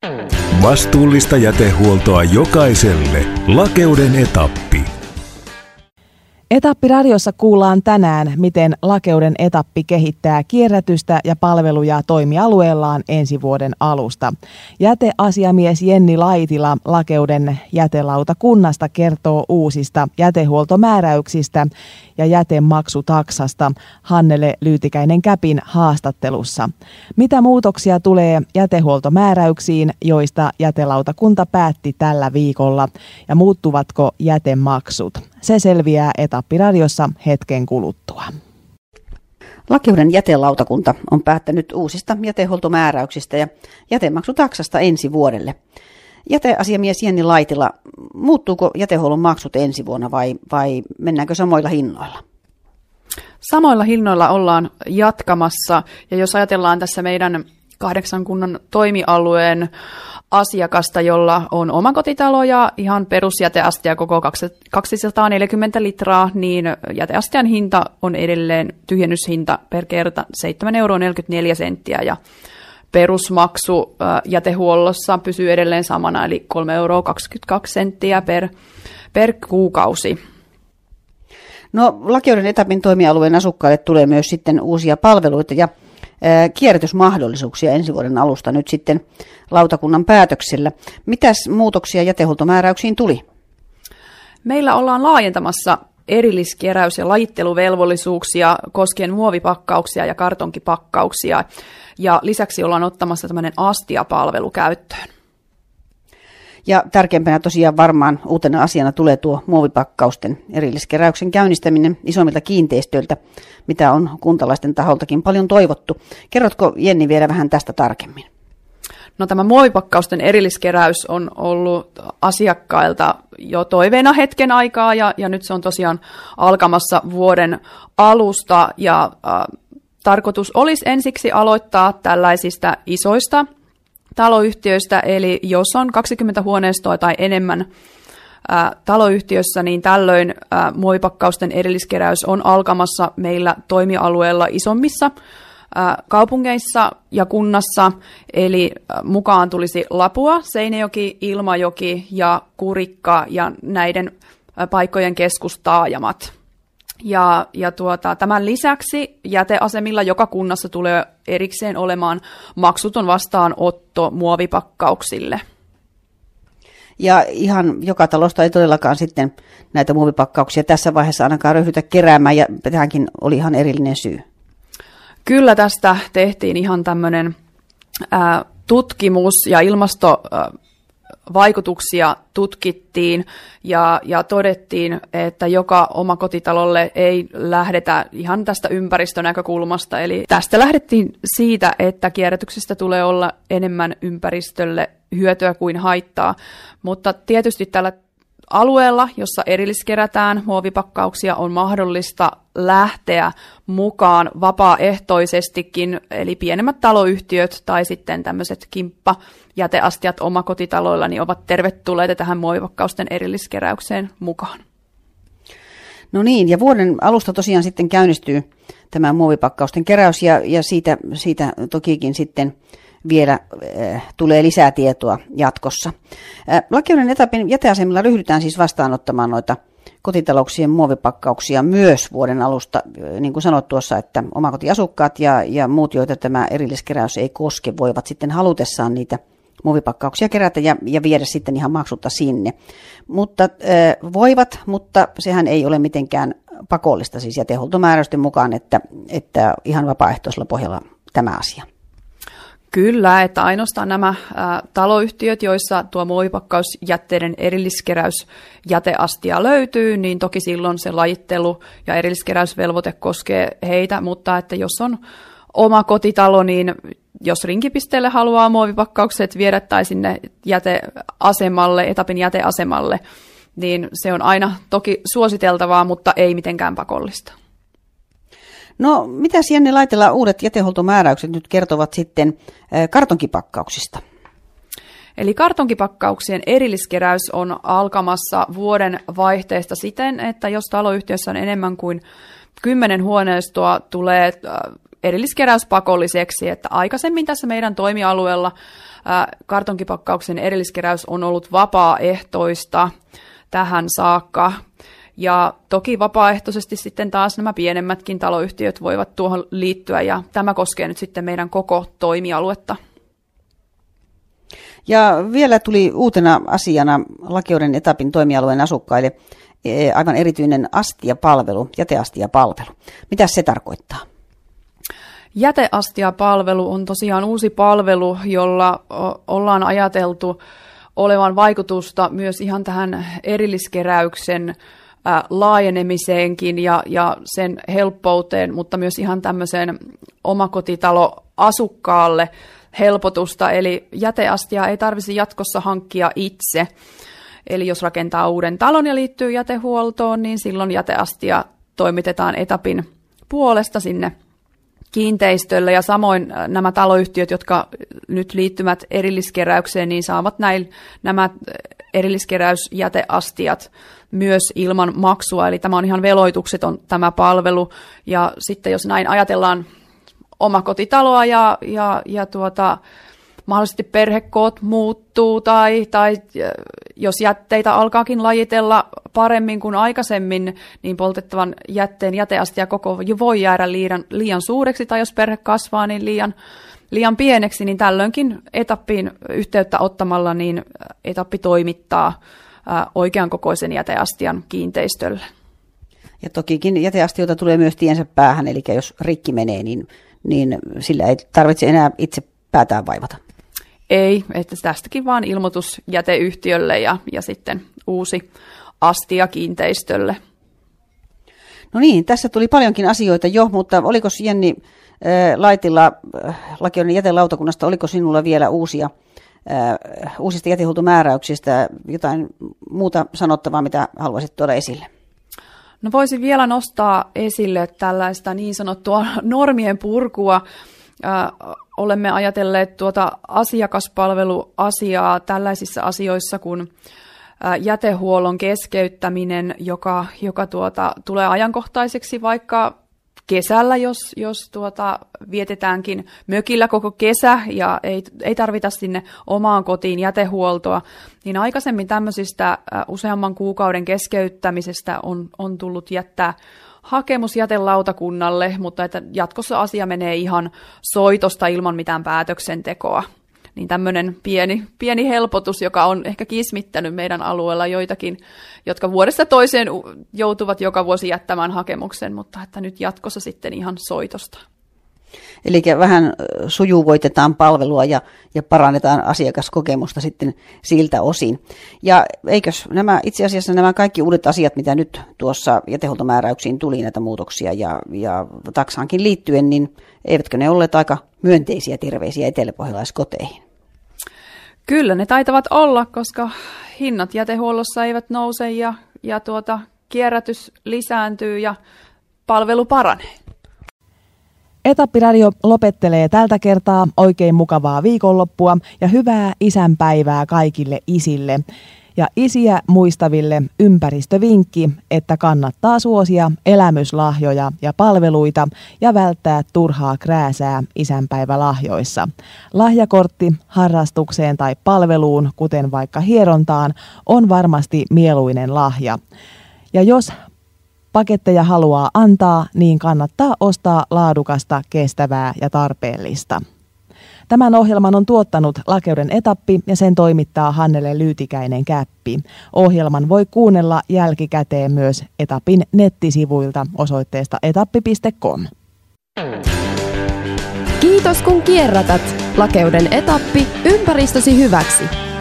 Vastuullista jätehuoltoa jokaiselle. Lakeuden etappi. Etappiradiossa kuullaan tänään, miten Lakeuden etappi kehittää kierrätystä ja palveluja toimialueellaan ensi vuoden alusta. Jäteasiamies Jenni Laitila Lakeuden jätelautakunnasta kertoo uusista jätehuoltomääräyksistä ja jätemaksutaksasta Hannele Lyytikäinen-Käpin haastattelussa. Mitä muutoksia tulee jätehuoltomääräyksiin, joista jätelautakunta päätti tällä viikolla, ja muuttuvatko jätemaksut? Se selviää Etappiradiossa hetken kuluttua. Lakeuden jätelautakunta on päättänyt uusista jätehuoltomääräyksistä ja jätemaksutaksasta ensi vuodelle. Jäteasiamies Jenni Laitila, muuttuuko jätehuollon maksut ensi vuonna vai mennäänkö samoilla hinnoilla? Samoilla hinnoilla ollaan jatkamassa, ja jos ajatellaan tässä meidän 8 kunnan toimialueen asiakasta, jolla on omakotitalo ja ihan perusjäteastia koko 240 litraa, niin jäteastian hinta on edelleen tyhjennyshinta per kerta 7,44 € ja perusmaksu jätehuollossa pysyy edelleen samana, eli 3,22 € per kuukausi. No, Lakeuden etapin toimialueen asukkaille tulee myös sitten uusia palveluita ja kierrätysmahdollisuuksia ensi vuoden alusta nyt sitten lautakunnan päätöksellä. Mitäs muutoksia jätehuoltomääräyksiin tuli? Meillä ollaan laajentamassa erilliskeräys- ja lajitteluvelvollisuuksia koskien muovipakkauksia ja kartonkipakkauksia, ja lisäksi ollaan ottamassa tämmöinen astiapalvelu käyttöön. Ja tärkeimpänä tosiaan varmaan uutena asiana tulee tuo muovipakkausten erilliskeräyksen käynnistäminen isommilta kiinteistöiltä, mitä on kuntalaisten taholtakin paljon toivottu. Kerrotko, Jenni, vielä vähän tästä tarkemmin? No, tämä muovipakkausten erilliskeräys on ollut asiakkailta jo toiveena hetken aikaa, ja nyt se on tosiaan alkamassa vuoden alusta, ja tarkoitus olisi ensiksi aloittaa tällaisista isoista taloyhtiöistä, eli jos on 20 huoneistoa tai enemmän taloyhtiössä, niin tällöin muovipakkausten erilliskeräys on alkamassa meillä toimialueella isommissa kaupungeissa ja kunnassa, eli mukaan tulisi Lapua, Seinäjoki, Ilmajoki ja Kurikka ja näiden paikkojen keskustaajamat. Ja tämän lisäksi jäteasemilla joka kunnassa tulee erikseen olemaan maksuton vastaanotto muovipakkauksille. Ja ihan joka talosta ei todellakaan sitten näitä muovipakkauksia tässä vaiheessa ainakaan ryhdytä keräämään, ja tähänkin oli ihan erillinen syy. Kyllä tästä tehtiin ihan tämmöinen tutkimus ja ilmastovaikutuksia tutkittiin ja todettiin, että joka omakotitalolle ei lähdetä ihan tästä ympäristönäkökulmasta. Eli tästä lähdettiin siitä, että kierrätyksestä tulee olla enemmän ympäristölle hyötyä kuin haittaa, mutta tietysti tällä alueella, jossa erilliskerätään muovipakkauksia, on mahdollista lähteä mukaan vapaaehtoisestikin, eli pienemmät taloyhtiöt tai sitten tämmöiset kimppajäteastiat omakotitaloilla niin ovat tervetulleita tähän muovipakkausten erilliskeräykseen mukaan. No niin, ja vuoden alusta tosiaan sitten käynnistyy tämä muovipakkausten keräys, ja siitä tokikin sitten vielä tulee lisää tietoa jatkossa. Lakeuden etapin jäteasemilla ryhdytään siis vastaanottamaan noita kotitalouksien muovipakkauksia myös vuoden alusta. Niin kuin sanoit tuossa, että omakotiasukkaat ja muut, joita tämä erilliskeräys ei koske, voivat sitten halutessaan niitä muovipakkauksia kerätä ja viedä sitten ihan maksutta sinne. Mutta sehän ei ole mitenkään pakollista siis jätehuoltomääräysten mukaan, että ihan vapaaehtoisella pohjalla tämä asia. Kyllä, että ainoastaan nämä taloyhtiöt, joissa tuo muovipakkausjätteiden erilliskeräysjäteastia löytyy, niin toki silloin se lajittelu ja erilliskeräysvelvoite koskee heitä, mutta että jos on oma kotitalo, niin jos rinkipisteelle haluaa muovipakkaukset viedä tai sinne jäteasemalle, etapin jäteasemalle, niin se on aina toki suositeltavaa, mutta ei mitenkään pakollista. No, mitäs Jenni Laitila uudet jätehuoltomääräykset nyt kertovat sitten kartonkipakkauksista? Eli kartonkipakkauksien erilliskeräys on alkamassa vuoden vaihteesta siten, että jos taloyhtiössä on enemmän kuin 10 huoneistoa, tulee erilliskeräys pakolliseksi, että aikaisemmin tässä meidän toimialueella kartonkipakkauksen erilliskeräys on ollut vapaaehtoista tähän saakka. Ja toki vapaaehtoisesti sitten taas nämä pienemmätkin taloyhtiöt voivat tuohon liittyä, ja tämä koskee nyt sitten meidän koko toimialuetta. Ja vielä tuli uutena asiana Lakeuden etapin toimialueen asukkaille aivan erityinen astiapalvelu, jäteastiapalvelu. Mitä se tarkoittaa? Jäteastiapalvelu on tosiaan uusi palvelu, jolla ollaan ajateltu olevan vaikutusta myös ihan tähän erilliskeräyksen laajenemiseenkin ja sen helppouteen, mutta myös ihan tämmöiseen omakotitaloasukkaalle helpotusta, eli jäteastia ei tarvitsisi jatkossa hankkia itse. Eli jos rakentaa uuden talon ja liittyy jätehuoltoon, niin silloin jäteastia toimitetaan etapin puolesta sinne kiinteistölle, ja samoin nämä taloyhtiöt, jotka nyt liittyvät erilliskeräykseen, niin saavat nämä erilliskeräysjäteastiat myös ilman maksua, eli tämä on ihan veloitukseton tämä palvelu, ja sitten jos näin ajatellaan omakotitaloa ja mahdollisesti perhekoot muuttuu tai jos jätteitä alkaakin lajitella paremmin kuin aikaisemmin, niin poltettavan jätteen jäteastia koko voi jäädä liian suureksi, tai jos perhe kasvaa niin liian pieneksi, niin tällöinkin etappiin yhteyttä ottamalla niin etappi toimittaa oikean kokoisen jäteastian kiinteistölle. Ja tokikin jäteastioita tulee myös tiensä päähän, eli jos rikki menee, niin sillä ei tarvitse enää itse päätään vaivata. Ei, että tästäkin vaan ilmoitus jäteyhtiölle ja sitten uusi astia kiinteistölle. No niin, tässä tuli paljonkin asioita jo, mutta oliko Jenni Laitila Lakeuden jätelautakunnasta, oliko sinulla vielä uusista jätehuoltomääräyksistä jotain muuta sanottavaa, mitä haluaisit tuoda esille? No voisin vielä nostaa esille tällaista niin sanottua normien purkua. Olemme ajatelleet asiakaspalveluasiaa tällaisissa asioissa kuin jätehuollon keskeyttäminen, joka tulee ajankohtaiseksi vaikka kesällä, jos vietetäänkin mökillä koko kesä ja ei tarvita sinne omaan kotiin jätehuoltoa, niin aikaisemmin tämmöisistä useamman kuukauden keskeyttämisestä on tullut jättää hakemus jätelautakunnalle, mutta että jatkossa asia menee ihan soitosta ilman mitään päätöksentekoa. Niin tämmöinen pieni helpotus, joka on ehkä kismittänyt meidän alueella joitakin, jotka vuodesta toiseen joutuvat joka vuosi jättämään hakemuksen, mutta että nyt jatkossa sitten ihan soitosta. Eli vähän sujuvoitetaan palvelua ja parannetaan asiakaskokemusta sitten siltä osin. Ja eikös itse asiassa nämä kaikki uudet asiat, mitä nyt tuossa jätehuoltomääräyksiin tuli näitä muutoksia ja taksaankin liittyen, niin eivätkö ne olleet aika myönteisiä terveisiä eteläpohjalaiskoteihin? Kyllä ne taitavat olla, koska hinnat jätehuollossa eivät nouse ja kierrätys lisääntyy ja palvelu paranee. Etappiradio lopettelee tältä kertaa. Oikein mukavaa viikonloppua ja hyvää isänpäivää kaikille isille. Ja isiä muistaville ympäristövinkki, että kannattaa suosia elämyslahjoja ja palveluita ja välttää turhaa krääsää isänpäivälahjoissa. Lahjakortti harrastukseen tai palveluun, kuten vaikka hierontaan, on varmasti mieluinen lahja. Ja jos paketteja haluaa antaa, niin kannattaa ostaa laadukasta, kestävää ja tarpeellista. Tämän ohjelman on tuottanut Lakeuden etappi ja sen toimittaa Hannele Lyytikäinen-Käppi. Ohjelman voi kuunnella jälkikäteen myös etapin nettisivuilta osoitteesta etappi.com. Kiitos kun kierrätät. Lakeuden etappi ympäristösi hyväksi.